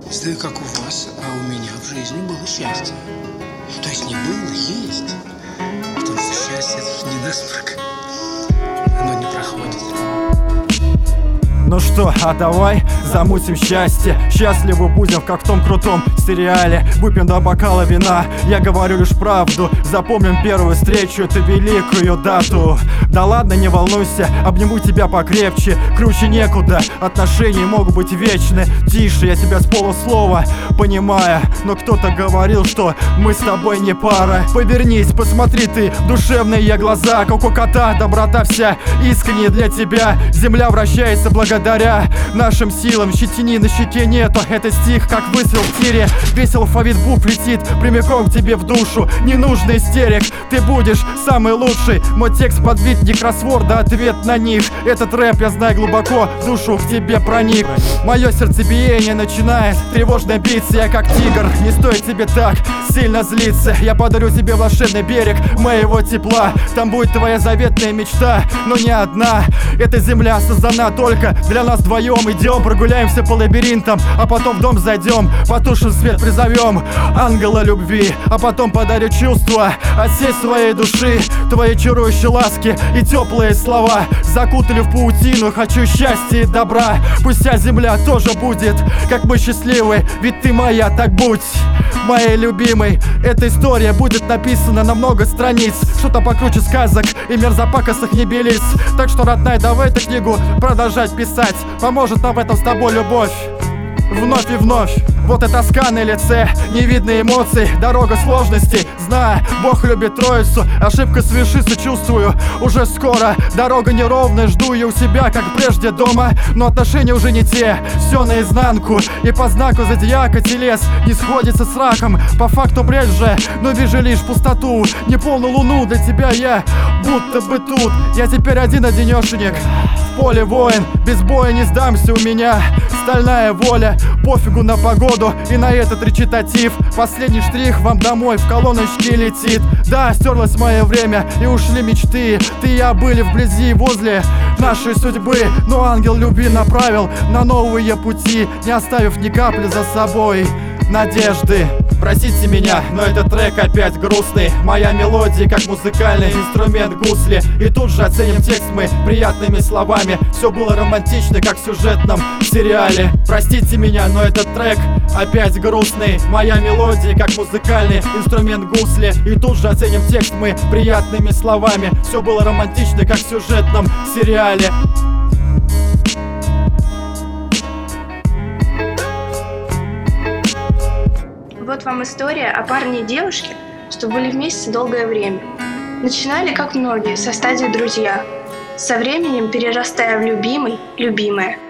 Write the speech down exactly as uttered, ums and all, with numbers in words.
Знаю, как у вас, а у меня в жизни было счастье. То есть не было, есть. Потому что счастье — это же не насморк. Оно не проходит. Ну что, а давай замутим счастье. Счастливы будем, как в том крутом сериале. Выпьем до бокала вина, я говорю лишь правду. Запомним первую встречу, эту великую дату. Да ладно, не волнуйся, обниму тебя покрепче. Круче некуда, отношения могут быть вечны. Тише, я тебя с полуслова понимаю. Но кто-то говорил, что мы с тобой не пара. Повернись, посмотри ты в душевные глаза, как у кота, доброта вся искренне для тебя. Земля вращается благодаря Благодаря нашим силам, щетини на щеке нету. Это стих, как выстрел в тире. Весь алфавит букв летит прямиком к тебе в душу. Не нужно истерик, ты будешь самый лучший. Мой текст подбит не кроссворда, ответ на них. Этот рэп, я знаю, глубоко в душу к тебе проник. Мое сердцебиение начинает тревожно биться. Я как тигр, не стоит тебе так сильно злиться. Я подарю тебе волшебный берег моего тепла. Там будет твоя заветная мечта, но не одна. Эта земля создана только для нас вдвоем. Идем, прогуляемся по лабиринтам, а потом в дом зайдем, потушим свет, призовем ангела любви, а потом подарю чувства от всей своей души. Твои чарующие ласки и теплые слова закутали в паутину. Хочу счастья и добра. Пусть вся земля тоже будет, как мы счастливы. Ведь ты моя, так будь моей любимой. Эта история будет написана на много страниц. Что-то покруче сказок и мерзопакостных небелиц. Так что, родная, давай эту книгу продолжать писать. Поможет нам в этом с тобой любовь. Вновь и вновь. Вот и тоска на лице, не видно эмоций, дорога сложностей. Знаю, Бог любит троицу, ошибка совершится, чувствую. Уже скоро дорога неровная, жду я у себя, как прежде дома. Но отношения уже не те, все наизнанку. И по знаку зодиака телес не сходится с раком. По факту бред же, но вижу лишь пустоту. Неполную луну, для тебя я будто бы тут. Я теперь один-одинешенек, в поле воин. Без боя не сдамся, у меня стальная воля. Пофигу на погоду и на этот речитатив. Последний штрих вам домой в колоночке летит. Да, стерлось мое время и ушли мечты. Ты и я были вблизи, возле нашей судьбы. Но ангел любви направил на новые пути, не оставив ни капли за собой надежды. Простите меня, но этот трек опять грустный. Моя мелодия как музыкальный инструмент гусли. И тут же оценим текст мы приятными словами. Все было романтично, как в сюжетном сериале. Простите меня, но этот трек опять грустный. Моя мелодия как музыкальный инструмент гусли. И тут же оценим текст мы приятными словами. Все было романтично, как в сюжетном сериале. Вот вам история о парне и девушке, что были вместе долгое время. Начинали, как многие, со стадии друзья, со временем перерастая в любимый, любимая.